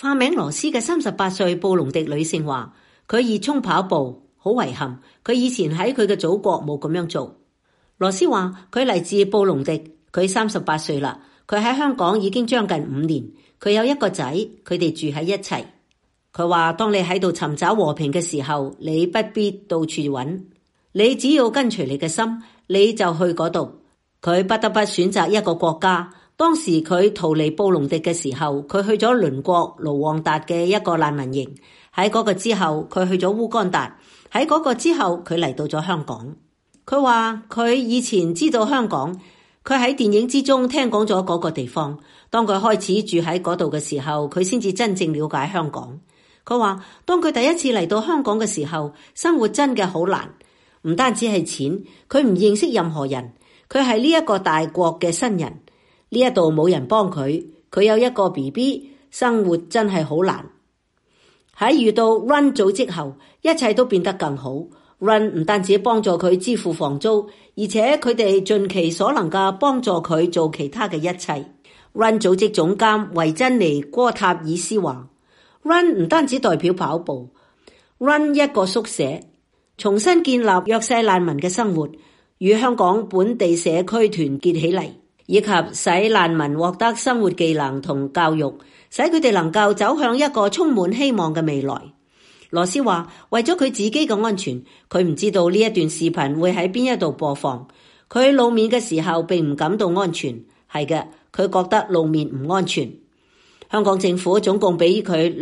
化名羅斯嘅38歲布隆迪女性話，佢熱衷跑步，好遺憾，佢以前喺佢嘅祖國冇咁樣做。羅斯話佢嚟自布隆迪，佢38歲啦，佢喺香港已經將近5年，佢有一個仔，佢哋住喺一齊。佢話當你喺度尋找和平嘅時候，你不必到處揾，你只要跟隨你嘅心，你就去嗰度。佢不得不選擇一個國家。當時佢逃離布隆迪嘅時候，佢去咗鄰國盧旺達嘅一個難民營。喺嗰個之後，佢去咗烏干達。喺嗰個之後，佢嚟到咗香港。佢話佢以前知道香港，佢喺電影之中聽講咗嗰個地方。當佢開始住喺嗰度嘅時候，佢先至真正了解香港。佢話當佢第一次嚟到香港嘅時候，生活真嘅好難，唔單止係錢，佢唔認識任何人，佢係呢一個大國嘅新人。呢一度冇人幫佢，佢有一個 BB， 生活真係好難。喺遇到 Run 組織後，一切都變得更好。Run 唔單止幫助佢支付房租，而且佢哋盡其所能嘅幫助佢做其他嘅一切。Run 組織總監維珍妮戈塔爾斯話 Run 唔單止代表跑步， Run 一個宿舍，重新建立弱勢難民嘅生活，與香港本地社區團結起嚟，以及使難民獲得生活技能同教育，使佢哋能夠走向一個充滿希望嘅未來。羅斯話為咗佢自己嘅安全，佢唔知道呢一段視頻會喺邊一度播放。佢露面嘅時候並唔感到安全，係嘅，佢覺得露面唔安全。香港政府總共俾佢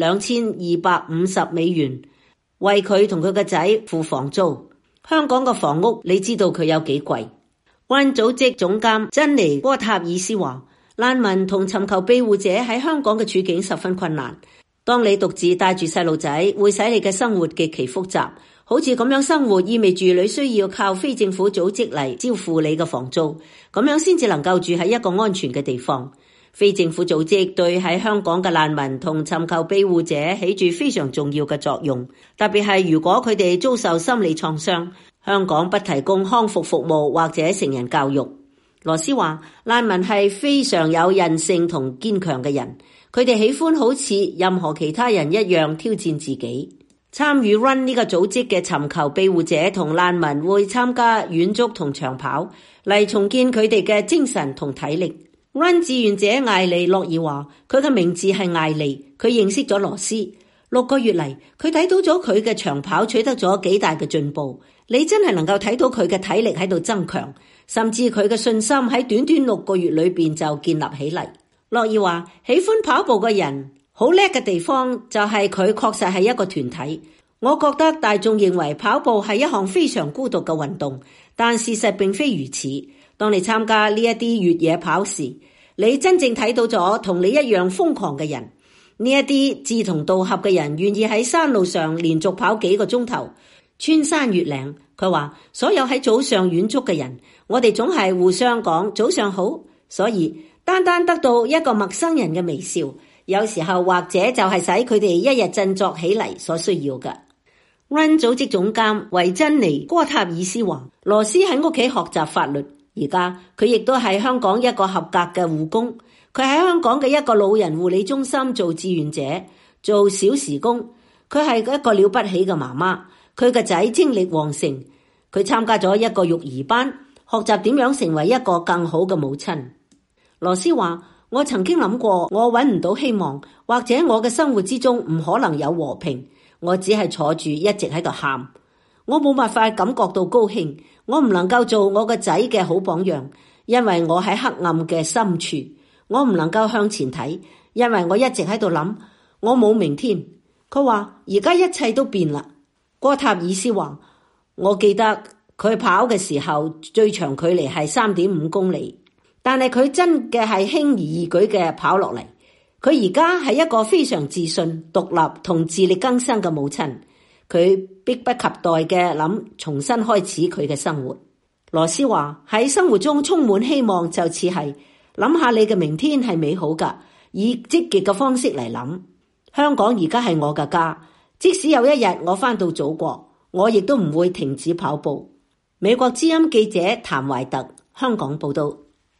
2250美元，為佢同佢個仔付房租。香港嘅房屋你知道佢有幾貴。Run 組織總監珍妮戈塔爾斯話，難民同尋求庇護者喺香港嘅處境十分困難。當你獨自帶住細路仔，會使你嘅生活極其複雜。好似咁樣生活意味住你需要靠非政府組織嚟支付你嘅房租，咁樣先至能夠住喺一個安全嘅地方。非政府組織對喺香港嘅難民同尋求庇護者起住非常重要嘅作用，特別係如果佢哋遭受心理創傷。香港不提供康復服務或者成人教育。羅斯話難民係非常有韌性同堅強嘅人，佢哋喜歡好似任何其他人一樣挑戰自己。參與 Run 呢個組織嘅尋求庇護者同難民會參加遠足同長跑，嚟重建佢哋嘅精神同體力。Run 志願者艾莉洛爾話佢嘅名字係艾莉，佢認識咗羅斯。6個月嚟，佢睇到咗佢嘅長跑取得咗幾大嘅進步。你真係能夠睇到佢嘅體力喺度增強，甚至佢嘅信心喺短短6個月裏邊就建立起嚟。洛爾話喜歡跑步嘅人好叻嘅地方就係佢確實係一個團體。我覺得大眾認為跑步係一項非常孤獨嘅運動，但事實並非如此。當你參加呢一啲越野跑時，你真正睇到咗同你一樣瘋狂嘅人。呢一啲志同道合嘅人願意喺山路上連續跑幾個鐘頭，穿山越嶺。佢話所有喺早上遠足嘅人，我哋總係互相講早上好，所以單單得到一個陌生人嘅微笑，有時候或者就係使佢哋一日振作起嚟所需要嘅。Run 組織總監維珍妮戈塔爾斯話羅斯喺屋企學習法律，而家佢亦都係香港一個合格嘅護工。佢喺香港嘅一個老人護理中心做志願者，做小時工。佢係一個了不起嘅媽媽，佢個仔精力旺盛。佢參加咗一個育兒班，學習點樣成為一個更好嘅母親。羅斯話我曾經諗過我搵唔到希望，或者我嘅生活之中唔可能有和平，我只係坐住一直喺度喊，我冇辦法感覺到高興，我唔能夠做我個仔嘅好榜樣，因為我喺黑暗嘅深處，我唔能夠向前睇，因為我一直喺度諗我冇明天。佢話而家一切都變啦。戈塔爾斯話我記得佢跑嘅時候最長距離係3.5公里，但係佢真嘅係輕而易舉嘅跑落嚟。佢而家係一個非常自信、獨立同自力更生嘅母親，佢迫不及待嘅諗重新開始佢嘅生活。羅斯話喺生活中充滿希望，就似係諗下你嘅明天係美好噶，以積極嘅方式嚟諗。香港而家係我嘅家，即使有一日我返到祖國，我亦都唔會停止跑步。美國之音記者譚懷特香港報道。